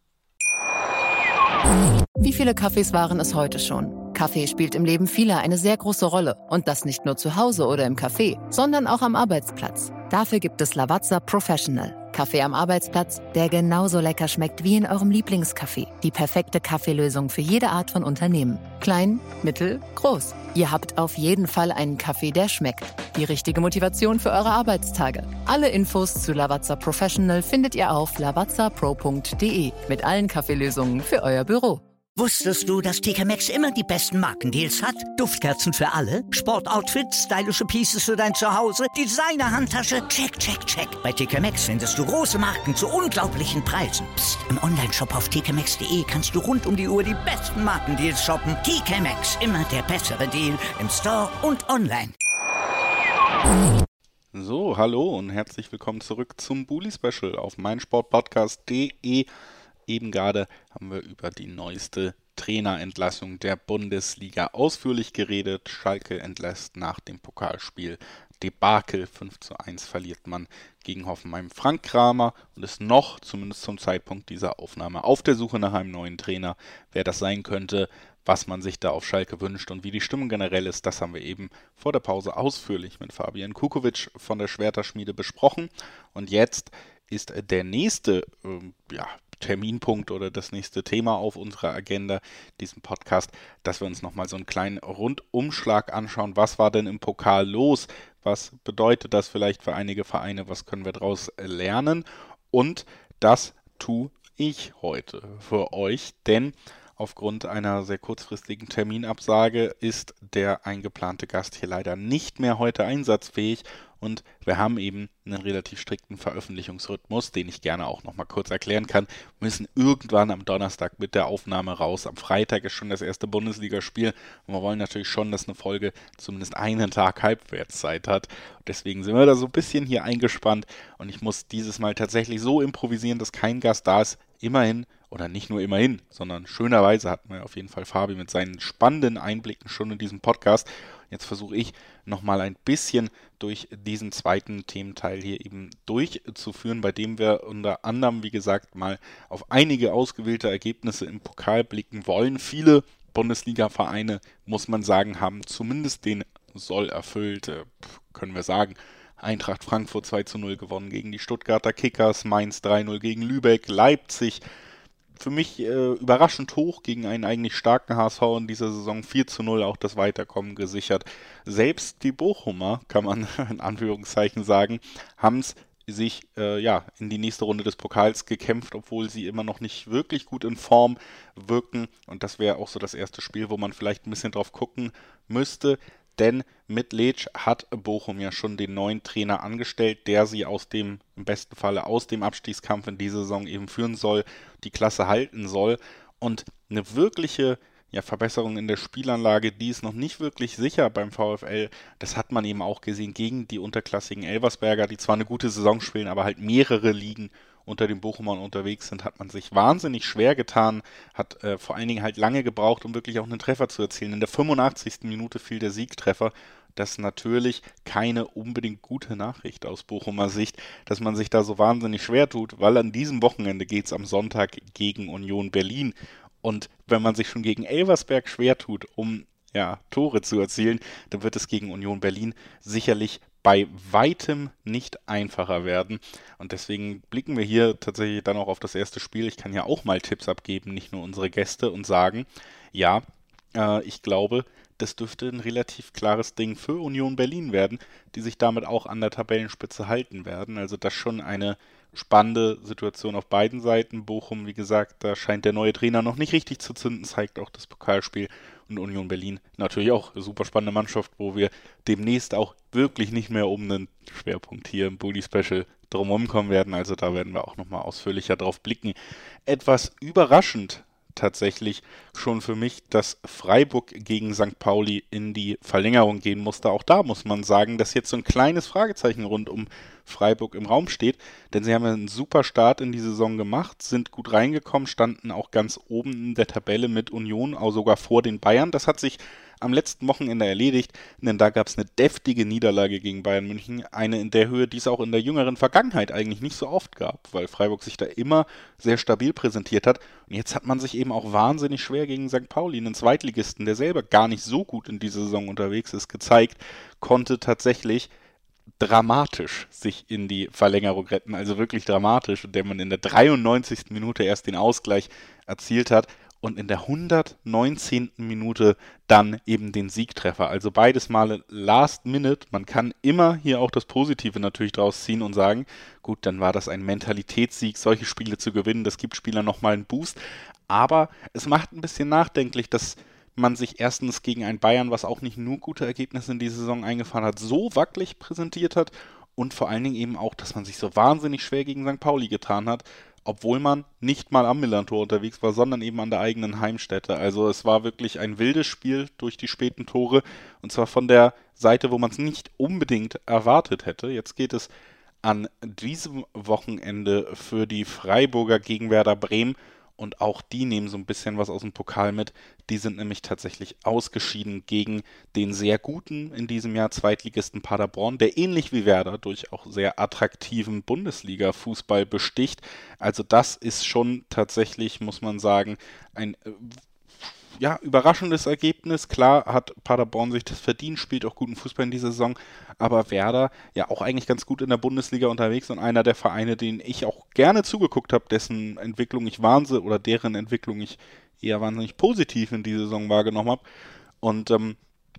Wie viele Kaffees waren es heute schon? Kaffee spielt im Leben vieler eine sehr große Rolle. Und das nicht nur zu Hause oder im Café, sondern auch am Arbeitsplatz. Dafür gibt es Lavazza Professional. Kaffee am Arbeitsplatz, der genauso lecker schmeckt wie in eurem Lieblingscafé. Die perfekte Kaffeelösung für jede Art von Unternehmen. Klein, mittel, groß. Ihr habt auf jeden Fall einen Kaffee, der schmeckt. Die richtige Motivation für eure Arbeitstage. Alle Infos zu Lavazza Professional findet ihr auf lavazza pro punkt de mit allen Kaffeelösungen für euer Büro. Wusstest du, dass T K Maxx immer die besten Markendeals hat? Duftkerzen für alle, Sportoutfits, stylische Pieces für dein Zuhause, Designer-Handtasche, check, check, check. Bei T K Maxx findest du große Marken zu unglaublichen Preisen. Psst. Im Onlineshop auf t k maxx punkt de kannst du rund um die Uhr die besten Markendeals shoppen. T K Maxx, immer der bessere Deal im Store und online. So, hallo und herzlich willkommen zurück zum Bully Special auf meinsportpodcast punkt de. Eben gerade haben wir über die neueste Trainerentlassung der Bundesliga ausführlich geredet. Schalke entlässt nach dem Pokalspiel Debakel. fünf zu eins verliert man gegen Hoffenheim. Frank Kramer und ist noch, zumindest zum Zeitpunkt dieser Aufnahme, auf der Suche nach einem neuen Trainer. Wer das sein könnte, was man sich da auf Schalke wünscht und wie die Stimmung generell ist, das haben wir eben vor der Pause ausführlich mit Fabian Kukovic von der Schwerter-Schmiede besprochen. Und jetzt ist der nächste, äh, ja, Terminpunkt oder das nächste Thema auf unserer Agenda, diesem Podcast, dass wir uns nochmal so einen kleinen Rundumschlag anschauen. Was war denn im Pokal los? Was bedeutet das vielleicht für einige Vereine? Was können wir daraus lernen? Und das tue ich heute für euch, denn aufgrund einer sehr kurzfristigen Terminabsage ist der eingeplante Gast hier leider nicht mehr heute einsatzfähig und wir haben eben einen relativ strikten Veröffentlichungsrhythmus, den ich gerne auch nochmal kurz erklären kann. Wir müssen irgendwann am Donnerstag mit der Aufnahme raus. Am Freitag ist schon das erste Bundesligaspiel und wir wollen natürlich schon, dass eine Folge zumindest einen Tag Halbwertszeit hat. Deswegen sind wir da so ein bisschen hier eingespannt und ich muss dieses Mal tatsächlich so improvisieren, dass kein Gast da ist. Immerhin, oder nicht nur immerhin, sondern schönerweise hatten wir auf jeden Fall Fabi mit seinen spannenden Einblicken schon in diesem Podcast. Jetzt versuche ich nochmal ein bisschen durch diesen zweiten Thementeil hier eben durchzuführen, bei dem wir unter anderem, wie gesagt, mal auf einige ausgewählte Ergebnisse im Pokal blicken wollen. Viele Bundesliga-Vereine, muss man sagen, haben zumindest den Soll erfüllt, äh, können wir sagen. Eintracht Frankfurt zwei zu null gewonnen gegen die Stuttgarter Kickers, Mainz drei null gegen Lübeck, Leipzig für mich äh, überraschend hoch gegen einen eigentlich starken H S V in dieser Saison, vier zu null auch das Weiterkommen gesichert. Selbst die Bochumer, kann man in Anführungszeichen sagen, haben es sich äh, ja, in die nächste Runde des Pokals gekämpft, obwohl sie immer noch nicht wirklich gut in Form wirken. Und das wäre auch so das erste Spiel, wo man vielleicht ein bisschen drauf gucken müsste. Denn mit Letsch hat Bochum ja schon den neuen Trainer angestellt, der sie aus dem, im besten Falle aus dem Abstiegskampf in dieser Saison eben führen soll, die Klasse halten soll. Und eine wirkliche ja, Verbesserung in der Spielanlage, die ist noch nicht wirklich sicher beim VfL. Das hat man eben auch gesehen gegen die unterklassigen Elversberger, die zwar eine gute Saison spielen, aber halt mehrere Ligen unter den Bochumern unterwegs sind, hat man sich wahnsinnig schwer getan, hat äh, vor allen Dingen halt lange gebraucht, um wirklich auch einen Treffer zu erzielen. In der fünfundachtzigsten Minute fiel der Siegtreffer. Das ist natürlich keine unbedingt gute Nachricht aus Bochumer Sicht, dass man sich da so wahnsinnig schwer tut, weil an diesem Wochenende geht es am Sonntag gegen Union Berlin. Und wenn man sich schon gegen Elversberg schwer tut, um ja, Tore zu erzielen, dann wird es gegen Union Berlin sicherlich bei weitem nicht einfacher werden. Und deswegen blicken wir hier tatsächlich dann auch auf das erste Spiel. Ich kann ja auch mal Tipps abgeben, nicht nur unsere Gäste, und sagen, ja, äh, ich glaube, das dürfte ein relativ klares Ding für Union Berlin werden, die sich damit auch an der Tabellenspitze halten werden. Also das schon eine spannende Situation auf beiden Seiten. Bochum, wie gesagt, da scheint der neue Trainer noch nicht richtig zu zünden, zeigt auch das Pokalspiel. Und Union Berlin natürlich auch eine super spannende Mannschaft, wo wir demnächst auch wirklich nicht mehr um einen Schwerpunkt hier im Bully Special drumherum kommen werden. Also da werden wir auch nochmal ausführlicher drauf blicken. Etwas überraschend tatsächlich schon für mich, dass Freiburg gegen Sankt Pauli in die Verlängerung gehen musste. Auch da muss man sagen, dass jetzt so ein kleines Fragezeichen rund um Freiburg im Raum steht, denn sie haben einen super Start in die Saison gemacht, sind gut reingekommen, standen auch ganz oben in der Tabelle mit Union, auch sogar vor den Bayern. Das hat sich am letzten Wochenende erledigt, denn da gab es eine deftige Niederlage gegen Bayern München, eine in der Höhe, die es auch in der jüngeren Vergangenheit eigentlich nicht so oft gab, weil Freiburg sich da immer sehr stabil präsentiert hat. Und jetzt hat man sich eben auch wahnsinnig schwer gegen Sankt Pauli, einen Zweitligisten, der selber gar nicht so gut in dieser Saison unterwegs ist, gezeigt, konnte tatsächlich dramatisch sich in die Verlängerung retten, also wirklich dramatisch, indem man in der dreiundneunzigsten Minute erst den Ausgleich erzielt hat und in der hundertneunzehnten Minute dann eben den Siegtreffer. Also beides Male Last Minute. Man kann immer hier auch das Positive natürlich draus ziehen und sagen, gut, dann war das ein Mentalitätssieg, solche Spiele zu gewinnen, das gibt Spielern nochmal einen Boost. Aber es macht ein bisschen nachdenklich, dass man sich erstens gegen ein Bayern, was auch nicht nur gute Ergebnisse in die Saison eingefahren hat, so wackelig präsentiert hat und vor allen Dingen eben auch, dass man sich so wahnsinnig schwer gegen Sankt Pauli getan hat, obwohl man nicht mal am Millerntor unterwegs war, sondern eben an der eigenen Heimstätte. Also es war wirklich ein wildes Spiel durch die späten Tore und zwar von der Seite, wo man es nicht unbedingt erwartet hätte. Jetzt geht es an diesem Wochenende für die Freiburger gegen Werder Bremen. Und auch die nehmen so ein bisschen was aus dem Pokal mit. Die sind nämlich tatsächlich ausgeschieden gegen den sehr guten in diesem Jahr Zweitligisten Paderborn, der ähnlich wie Werder durch auch sehr attraktiven Bundesliga-Fußball besticht. Also das ist schon tatsächlich, muss man sagen, ein äh, ja, überraschendes Ergebnis. Klar hat Paderborn sich das verdient, spielt auch guten Fußball in dieser Saison, aber Werder ja auch eigentlich ganz gut in der Bundesliga unterwegs und einer der Vereine, denen ich auch gerne zugeguckt habe, dessen Entwicklung ich wahnsinnig oder deren Entwicklung ich eher wahnsinnig positiv in dieser Saison wahrgenommen habe. Und ähm,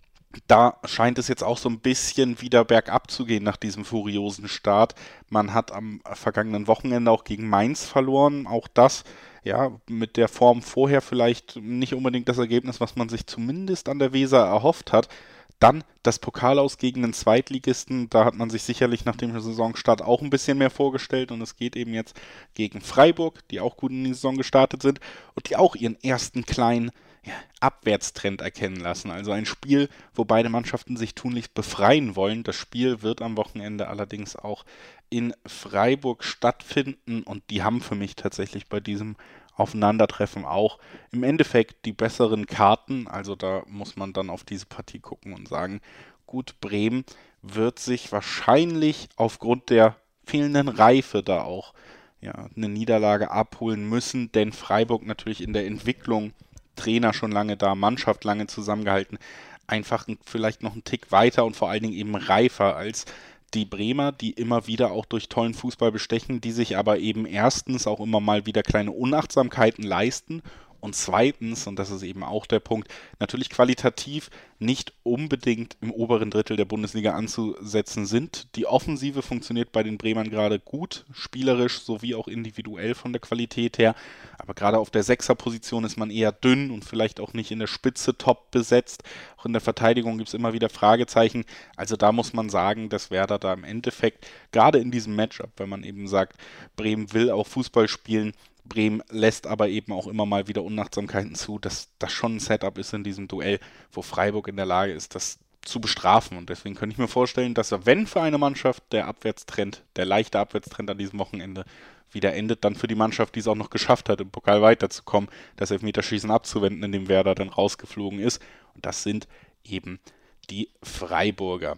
da scheint es jetzt auch so ein bisschen wieder bergab zu gehen nach diesem furiosen Start. Man hat am vergangenen Wochenende auch gegen Mainz verloren. Auch das, ja, mit der Form vorher vielleicht nicht unbedingt das Ergebnis, was man sich zumindest an der Weser erhofft hat. Dann das Pokalaus gegen den Zweitligisten. Da hat man sich sicherlich nach dem Saisonstart auch ein bisschen mehr vorgestellt. Und es geht eben jetzt gegen Freiburg, die auch gut in die Saison gestartet sind und die auch ihren ersten kleinen Ja, Abwärtstrend erkennen lassen. Also ein Spiel, wo beide Mannschaften sich tunlichst befreien wollen. Das Spiel wird am Wochenende allerdings auch in Freiburg stattfinden und die haben für mich tatsächlich bei diesem Aufeinandertreffen auch im Endeffekt die besseren Karten. Also da muss man dann auf diese Partie gucken und sagen, gut, Bremen wird sich wahrscheinlich aufgrund der fehlenden Reife da auch ja, eine Niederlage abholen müssen, denn Freiburg natürlich in der Entwicklung, Trainer schon lange da, Mannschaft lange zusammengehalten, einfach vielleicht noch einen Tick weiter und vor allen Dingen eben reifer als die Bremer, die immer wieder auch durch tollen Fußball bestechen, die sich aber eben erstens auch immer mal wieder kleine Unachtsamkeiten leisten und zweitens, und das ist eben auch der Punkt, natürlich qualitativ nicht unbedingt im oberen Drittel der Bundesliga anzusetzen sind. Die Offensive funktioniert bei den Bremern gerade gut, spielerisch sowie auch individuell von der Qualität her, aber gerade auf der Sechserposition ist man eher dünn und vielleicht auch nicht in der Spitze top besetzt. Auch in der Verteidigung gibt es immer wieder Fragezeichen. Also da muss man sagen, dass Werder da im Endeffekt, gerade in diesem Matchup, wenn man eben sagt, Bremen will auch Fußball spielen, Bremen lässt aber eben auch immer mal wieder Unachtsamkeiten zu, dass das schon ein Setup ist in diesem Duell, wo Freiburg in der Lage ist, das zu bestrafen. Und deswegen könnte ich mir vorstellen, dass er, wenn für eine Mannschaft der Abwärtstrend, der leichte Abwärtstrend an diesem Wochenende wieder endet, dann für die Mannschaft, die es auch noch geschafft hat, im Pokal weiterzukommen, das Elfmeterschießen abzuwenden, in dem Werder dann rausgeflogen ist. Und das sind eben die Freiburger.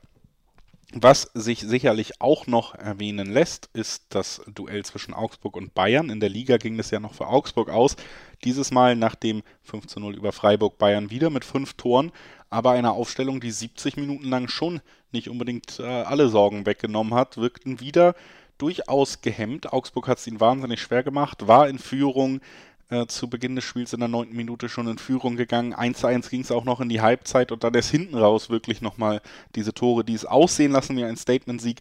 Was sich sicherlich auch noch erwähnen lässt, ist das Duell zwischen Augsburg und Bayern. In der Liga ging es ja noch für Augsburg aus. Dieses Mal nach dem fünf zu null über Freiburg Bayern wieder mit fünf Toren, aber eine Aufstellung, die siebzig Minuten lang schon nicht unbedingt äh, alle Sorgen weggenommen hat, wirkten wieder durchaus gehemmt. Augsburg hat es ihnen wahnsinnig schwer gemacht, war in Führung, Äh, zu Beginn des Spiels in der neunten Minute schon in Führung gegangen. eins zu eins ging es auch noch in die Halbzeit und dann erst hinten raus wirklich nochmal diese Tore, die es aussehen lassen wie ein Statement-Sieg,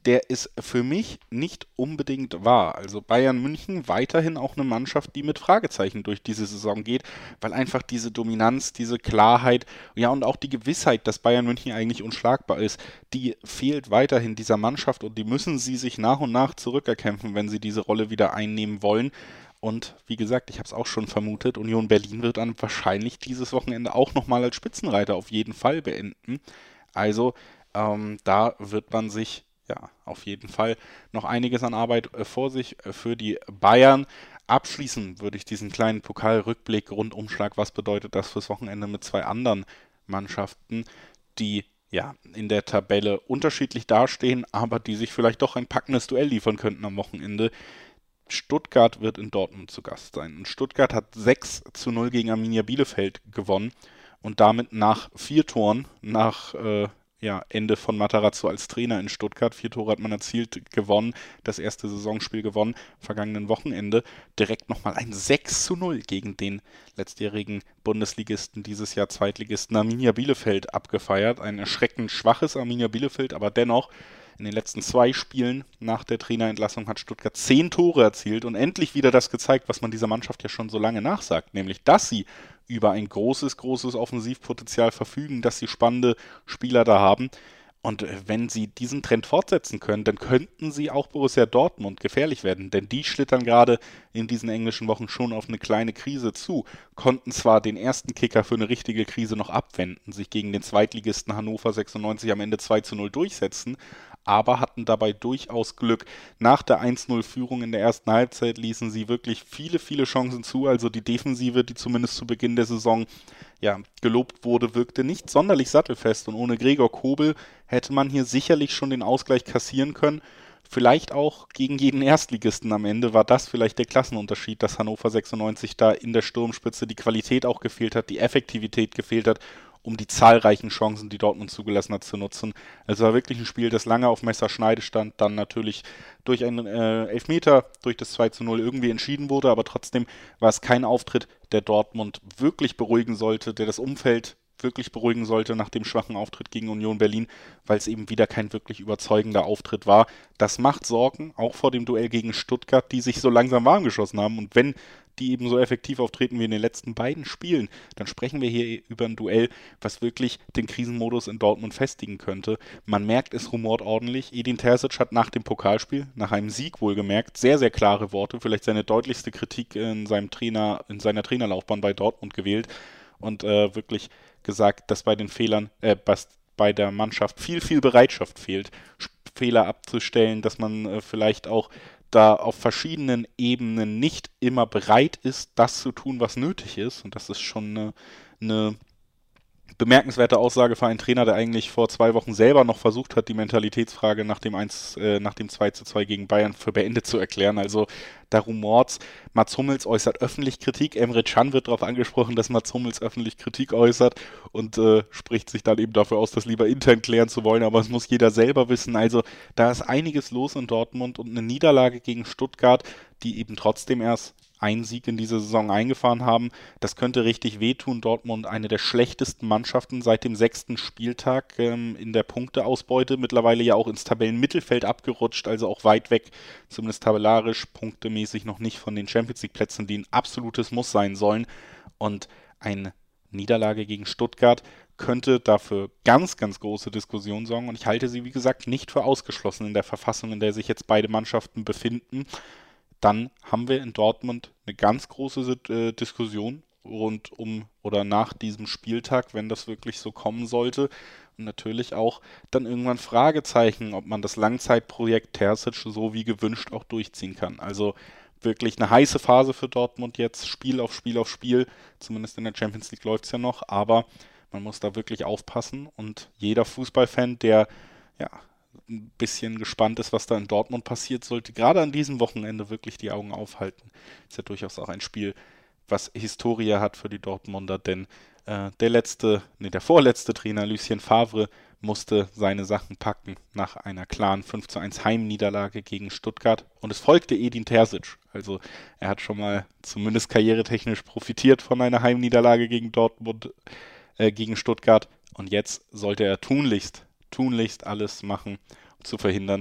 der ist für mich nicht unbedingt wahr. Also Bayern München weiterhin auch eine Mannschaft, die mit Fragezeichen durch diese Saison geht, weil einfach diese Dominanz, diese Klarheit, ja und auch die Gewissheit, dass Bayern München eigentlich unschlagbar ist, die fehlt weiterhin dieser Mannschaft und die müssen sie sich nach und nach zurückerkämpfen, wenn sie diese Rolle wieder einnehmen wollen. Und wie gesagt, ich habe es auch schon vermutet, Union Berlin wird dann wahrscheinlich dieses Wochenende auch nochmal als Spitzenreiter auf jeden Fall beenden. Also ähm, da wird man sich ja auf jeden Fall noch einiges an Arbeit äh, vor sich äh, für die Bayern. Abschließen würde ich diesen kleinen Pokalrückblick, Rundumschlag, was bedeutet das fürs Wochenende mit zwei anderen Mannschaften, die ja in der Tabelle unterschiedlich dastehen, aber die sich vielleicht doch ein packendes Duell liefern könnten am Wochenende. Stuttgart wird in Dortmund zu Gast sein. Und Stuttgart hat sechs zu null gegen Arminia Bielefeld gewonnen und damit nach vier Toren, nach äh, ja, Ende von Matarazzo als Trainer in Stuttgart, vier Tore hat man erzielt, gewonnen, das erste Saisonspiel gewonnen, vergangenen Wochenende, direkt nochmal ein sechs zu null gegen den letztjährigen Bundesligisten, dieses Jahr Zweitligisten Arminia Bielefeld abgefeiert. Ein erschreckend schwaches Arminia Bielefeld, aber dennoch in den letzten zwei Spielen nach der Trainerentlassung hat Stuttgart zehn Tore erzielt und endlich wieder das gezeigt, was man dieser Mannschaft ja schon so lange nachsagt, nämlich, dass sie über ein großes, großes Offensivpotenzial verfügen, dass sie spannende Spieler da haben. Und wenn sie diesen Trend fortsetzen können, dann könnten sie auch Borussia Dortmund gefährlich werden, denn die schlittern gerade in diesen englischen Wochen schon auf eine kleine Krise zu, konnten zwar den ersten Kicker für eine richtige Krise noch abwenden, sich gegen den Zweitligisten Hannover sechsundneunzig am Ende zwei zu null durchsetzen, aber hatten dabei durchaus Glück. Nach der eins null Führung in der ersten Halbzeit ließen sie wirklich viele, viele Chancen zu. Also die Defensive, die zumindest zu Beginn der Saison ja, gelobt wurde, wirkte nicht sonderlich sattelfest. Und ohne Gregor Kobel hätte man hier sicherlich schon den Ausgleich kassieren können. Vielleicht auch gegen jeden Erstligisten am Ende war das vielleicht der Klassenunterschied, dass Hannover sechsundneunzig da in der Sturmspitze die Qualität auch gefehlt hat, die Effektivität gefehlt hat, um die zahlreichen Chancen, die Dortmund zugelassen hat, zu nutzen. Also war wirklich ein Spiel, das lange auf Messerschneide stand, dann natürlich durch einen äh, Elfmeter, durch das zwei zu null irgendwie entschieden wurde, aber trotzdem war es kein Auftritt, der Dortmund wirklich beruhigen sollte, der das Umfeld wirklich beruhigen sollte nach dem schwachen Auftritt gegen Union Berlin, weil es eben wieder kein wirklich überzeugender Auftritt war. Das macht Sorgen, auch vor dem Duell gegen Stuttgart, die sich so langsam warm geschossen haben. Und wenn die eben so effektiv auftreten wie in den letzten beiden Spielen, dann sprechen wir hier über ein Duell, was wirklich den Krisenmodus in Dortmund festigen könnte. Man merkt, es rumort ordentlich. Edin Terzic hat nach dem Pokalspiel, nach einem Sieg wohlgemerkt, sehr, sehr klare Worte, vielleicht seine deutlichste Kritik in seinem Trainer, in seiner Trainerlaufbahn bei Dortmund gewählt und äh, wirklich gesagt, dass bei den Fehlern, äh, bei der Mannschaft viel, viel Bereitschaft fehlt, Fehler abzustellen, dass man äh, vielleicht auch da auf verschiedenen Ebenen nicht immer bereit ist, das zu tun, was nötig ist. Und das ist schon eine, eine bemerkenswerte Aussage für einen Trainer, der eigentlich vor zwei Wochen selber noch versucht hat, die Mentalitätsfrage nach dem, eins, äh, nach dem zwei zu zwei gegen Bayern für beendet zu erklären. Also da rumort's. Mats Hummels äußert öffentlich Kritik. Emre Can wird darauf angesprochen, dass Mats Hummels öffentlich Kritik äußert und äh, spricht sich dann eben dafür aus, das lieber intern klären zu wollen. Aber es muss jeder selber wissen. Also da ist einiges los in Dortmund und eine Niederlage gegen Stuttgart, die eben trotzdem erst einen Sieg in diese Saison eingefahren haben. Das könnte richtig wehtun. Dortmund eine der schlechtesten Mannschaften seit dem sechsten Spieltag ähm, in der Punkteausbeute. Mittlerweile ja auch ins Tabellenmittelfeld abgerutscht, also auch weit weg, zumindest tabellarisch, punktemäßig noch nicht von den Champions-League-Plätzen, die ein absolutes Muss sein sollen. Und eine Niederlage gegen Stuttgart könnte dafür ganz, ganz große Diskussionen sorgen. Und ich halte sie, wie gesagt, nicht für ausgeschlossen in der Verfassung, in der sich jetzt beide Mannschaften befinden. Dann haben wir in Dortmund eine ganz große äh, Diskussion rund um oder nach diesem Spieltag, wenn das wirklich so kommen sollte. Und natürlich auch dann irgendwann Fragezeichen, ob man das Langzeitprojekt Terzic so wie gewünscht auch durchziehen kann. Also wirklich eine heiße Phase für Dortmund jetzt, Spiel auf Spiel auf Spiel. Zumindest in der Champions League läuft es ja noch, aber man muss da wirklich aufpassen. Und jeder Fußballfan, der ja ein bisschen gespannt ist, was da in Dortmund passiert, sollte gerade an diesem Wochenende wirklich die Augen aufhalten. Ist ja durchaus auch ein Spiel, was Historie hat für die Dortmunder, denn äh, der letzte, nee, der vorletzte Trainer Lucien Favre musste seine Sachen packen nach einer klaren fünf zu eins Heimniederlage gegen Stuttgart und es folgte Edin Terzic. Also er hat schon mal zumindest karrieretechnisch profitiert von einer Heimniederlage gegen Dortmund, äh, gegen Stuttgart und jetzt sollte er tunlichst tunlichst alles machen, um zu verhindern,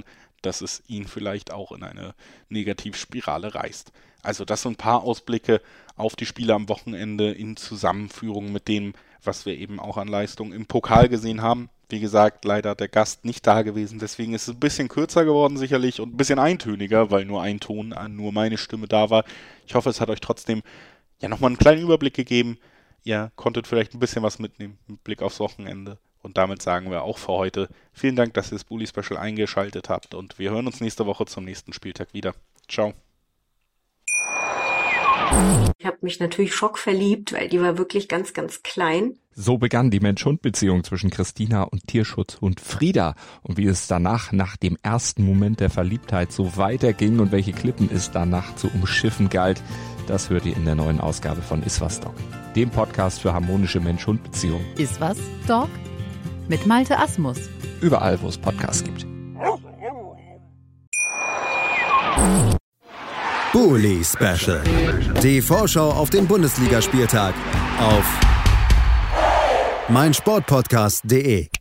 dass es ihn vielleicht auch in eine Negativspirale reißt. Also das sind ein paar Ausblicke auf die Spiele am Wochenende in Zusammenführung mit dem, was wir eben auch an Leistung im Pokal gesehen haben. Wie gesagt, leider der Gast nicht da gewesen, deswegen ist es ein bisschen kürzer geworden sicherlich und ein bisschen eintöniger, weil nur ein Ton, nur meine Stimme da war. Ich hoffe, es hat euch trotzdem ja nochmal einen kleinen Überblick gegeben. Ihr konntet vielleicht ein bisschen was mitnehmen mit Blick aufs Wochenende. Und damit sagen wir auch für heute vielen Dank, dass ihr das Bully Special eingeschaltet habt und wir hören uns nächste Woche zum nächsten Spieltag wieder. Ciao. Ich habe mich natürlich schockverliebt, weil die war wirklich ganz, ganz klein. So begann die Mensch-Hund-Beziehung zwischen Christina und Tierschutzhund Frieda. Und wie es danach, nach dem ersten Moment der Verliebtheit, so weiterging und welche Klippen es danach zu umschiffen galt, das hört ihr in der neuen Ausgabe von Iswas Dog, dem Podcast für harmonische Mensch-Hund-Beziehungen. Iswas Dog? Mit Malte Asmus. Überall, wo es Podcasts gibt. Bully Special. Die Vorschau auf den Bundesligaspieltag auf meinsportpodcast punkt de.